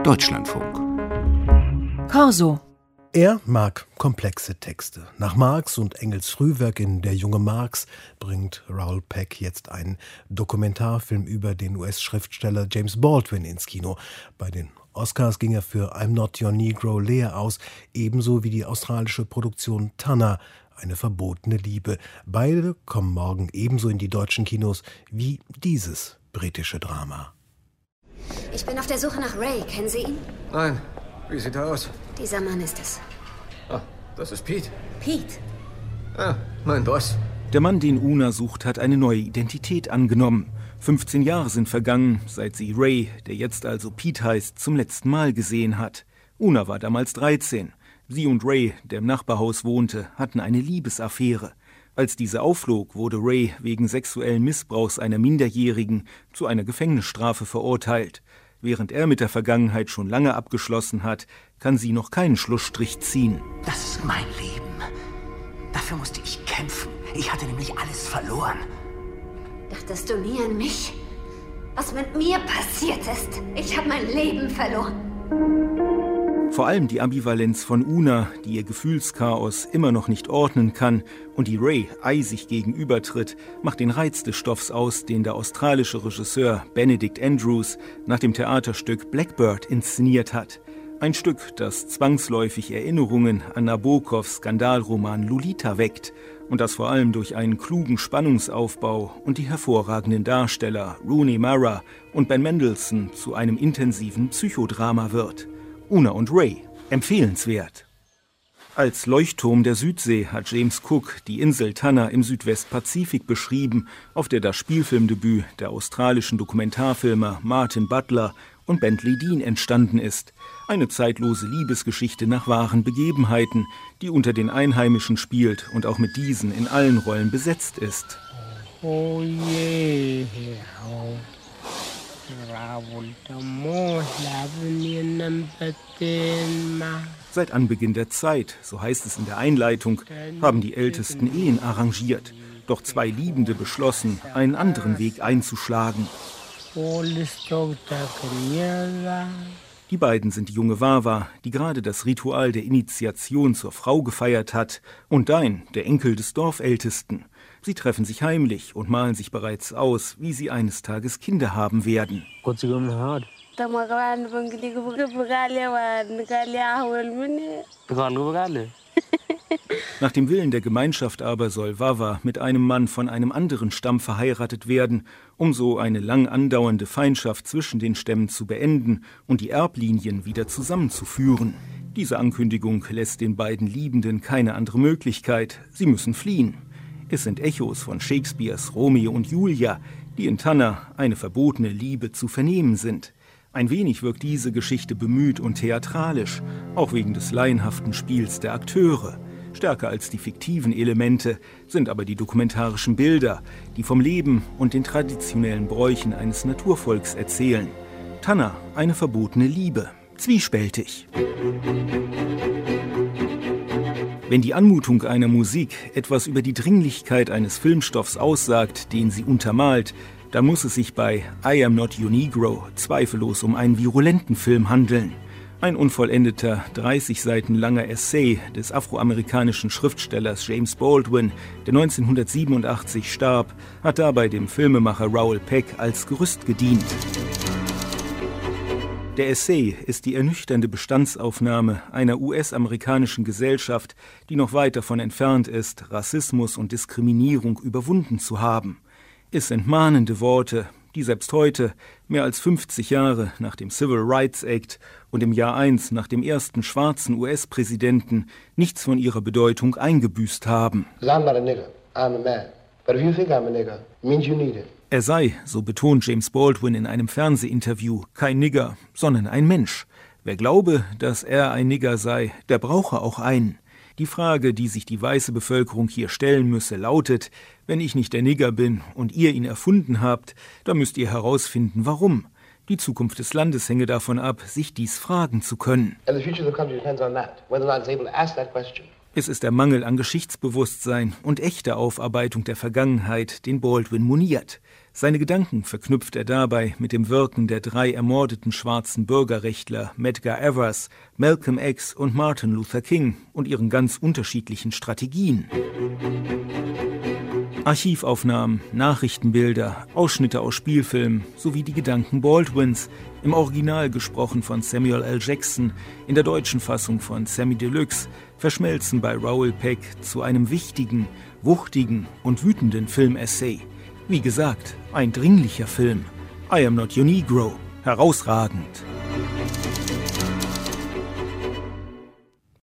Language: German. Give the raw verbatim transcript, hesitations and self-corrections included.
Deutschlandfunk. Corso. Er mag komplexe Texte. Nach Marx und Engels Frühwerk in Der junge Marx bringt Raoul Peck jetzt einen Dokumentarfilm über den U S-Schriftsteller James Baldwin ins Kino. Bei den Oscars ging er für I'm Not Your Negro leer aus, ebenso wie die australische Produktion Tanner, eine verbotene Liebe. Beide kommen morgen ebenso in die deutschen Kinos wie dieses britische Drama. Ich bin auf der Suche nach Ray. Kennen Sie ihn? Nein. Wie sieht er aus? Dieser Mann ist es. Ah, das ist Pete. Pete? Ah, mein Boss. Der Mann, den Una sucht, hat eine neue Identität angenommen. fünfzehn Jahre sind vergangen, seit sie Ray, der jetzt also Pete heißt, zum letzten Mal gesehen hat. Una war damals dreizehn. Sie und Ray, der im Nachbarhaus wohnte, hatten eine Liebesaffäre. Als diese aufflog, wurde Ray wegen sexuellen Missbrauchs einer Minderjährigen zu einer Gefängnisstrafe verurteilt. Während er mit der Vergangenheit schon lange abgeschlossen hat, kann sie noch keinen Schlussstrich ziehen. Das ist mein Leben. Dafür musste ich kämpfen. Ich hatte nämlich alles verloren. Dachtest du nie an mich? Was mit mir passiert ist? Ich habe mein Leben verloren. Vor allem die Ambivalenz von Una, die ihr Gefühlschaos immer noch nicht ordnen kann und die Ray eisig gegenübertritt, macht den Reiz des Stoffs aus, den der australische Regisseur Benedict Andrews nach dem Theaterstück Blackbird inszeniert hat. Ein Stück, das zwangsläufig Erinnerungen an Nabokovs Skandalroman Lolita weckt und das vor allem durch einen klugen Spannungsaufbau und die hervorragenden Darsteller Rooney Mara und Ben Mendelsohn zu einem intensiven Psychodrama wird. Una und Ray, empfehlenswert. Als Leuchtturm der Südsee hat James Cook die Insel Tanna im Südwestpazifik beschrieben, auf der das Spielfilmdebüt der australischen Dokumentarfilmer Martin Butler und Bentley Dean entstanden ist. Eine zeitlose Liebesgeschichte nach wahren Begebenheiten, die unter den Einheimischen spielt und auch mit diesen in allen Rollen besetzt ist. Oh yeah. Seit Anbeginn der Zeit, so heißt es in der Einleitung, haben die Ältesten Ehen arrangiert. Doch zwei Liebende beschlossen, einen anderen Weg einzuschlagen. Die beiden sind die junge Wawa, die gerade das Ritual der Initiation zur Frau gefeiert hat, und Dain, der Enkel des Dorfältesten. Sie treffen sich heimlich und malen sich bereits aus, wie sie eines Tages Kinder haben werden. Nach dem Willen der Gemeinschaft aber soll Wawa mit einem Mann von einem anderen Stamm verheiratet werden, um so eine lang andauernde Feindschaft zwischen den Stämmen zu beenden und die Erblinien wieder zusammenzuführen. Diese Ankündigung lässt den beiden Liebenden keine andere Möglichkeit. Sie müssen fliehen. Es sind Echos von Shakespeares Romeo und Julia, die in Tanna, eine verbotene Liebe, zu vernehmen sind. Ein wenig wirkt diese Geschichte bemüht und theatralisch, auch wegen des laienhaften Spiels der Akteure. Stärker als die fiktiven Elemente sind aber die dokumentarischen Bilder, die vom Leben und den traditionellen Bräuchen eines Naturvolks erzählen. Tanna, eine verbotene Liebe. Zwiespältig. Wenn die Anmutung einer Musik etwas über die Dringlichkeit eines Filmstoffs aussagt, den sie untermalt, dann muss es sich bei I Am Not Your Negro zweifellos um einen virulenten Film handeln. Ein unvollendeter, dreißig Seiten langer Essay des afroamerikanischen Schriftstellers James Baldwin, der neunzehnhundertsiebenundachtzig starb, hat dabei dem Filmemacher Raoul Peck als Gerüst gedient. Der Essay ist die ernüchternde Bestandsaufnahme einer U S-amerikanischen Gesellschaft, die noch weit davon entfernt ist, Rassismus und Diskriminierung überwunden zu haben. Es sind mahnende Worte, die selbst heute, mehr als fünfzig Jahre nach dem Civil Rights Act und im Jahr eins nach dem ersten schwarzen U S-Präsidenten, nichts von ihrer Bedeutung eingebüßt haben. Er sei, so betont James Baldwin in einem Fernsehinterview, kein Nigger, sondern ein Mensch. Wer glaube, dass er ein Nigger sei, der brauche auch einen. Die Frage, die sich die weiße Bevölkerung hier stellen müsse, lautet: Wenn ich nicht der Nigger bin und ihr ihn erfunden habt, dann müsst ihr herausfinden, warum. Die Zukunft des Landes hänge davon ab, sich dies fragen zu können. Es ist der Mangel an Geschichtsbewusstsein und echter Aufarbeitung der Vergangenheit, den Baldwin moniert. Seine Gedanken verknüpft er dabei mit dem Wirken der drei ermordeten schwarzen Bürgerrechtler Medgar Evers, Malcolm X und Martin Luther King und ihren ganz unterschiedlichen Strategien. Archivaufnahmen, Nachrichtenbilder, Ausschnitte aus Spielfilmen sowie die Gedanken Baldwins, im Original gesprochen von Samuel L. Jackson, in der deutschen Fassung von Sammy Deluxe, verschmelzen bei Raoul Peck zu einem wichtigen, wuchtigen und wütenden Film-Essay. Wie gesagt, ein dringlicher Film. I Am Not Your Negro. Herausragend.